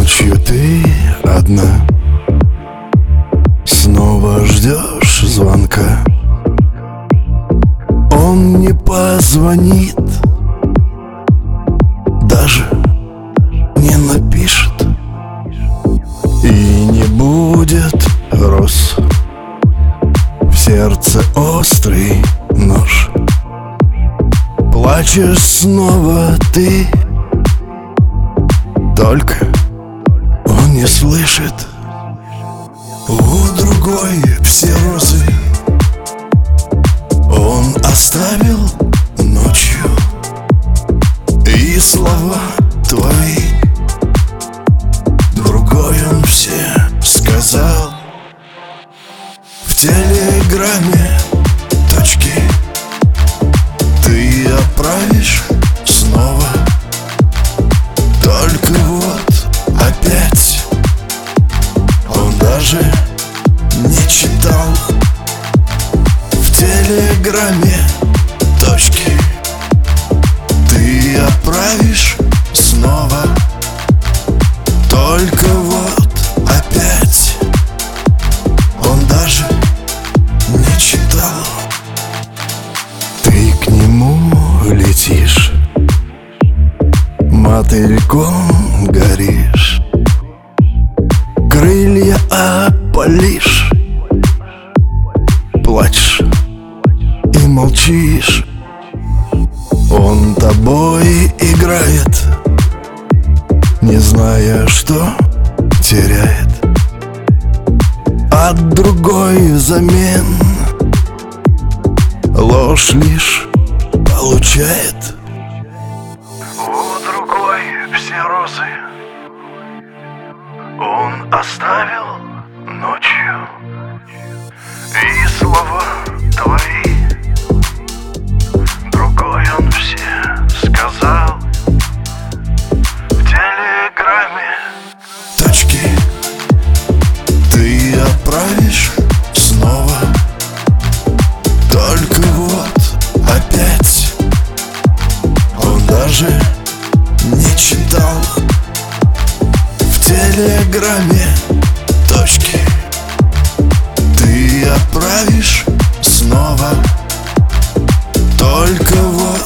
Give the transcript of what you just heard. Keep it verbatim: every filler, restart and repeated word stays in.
Ночью ты одна, снова ждешь звонка. Он не позвонит, даже не напишет, и не будет роз. В сердце острый нож. Плачешь снова ты, только он не слышит. У другой все розы он оставил ночью, и слова твои другой он все сказал. В телеграме точки ты отправишь снова, только вот опять он даже не читал. В телеграме точки ты отправишь снова, только вот опять он даже не читал. Ты к нему летишь, мотыльком горишь, крылья опалишь, плачешь и молчишь. Он тобой играет, не зная, что теряет, от другой взамен ложь лишь получает. У другой все розы он оставил ночью, и слова твои другой он все сказал. В телеграме точки ты отправишь снова, только вот опять он даже не читал. В телеграме точки ты отправишь снова, только вот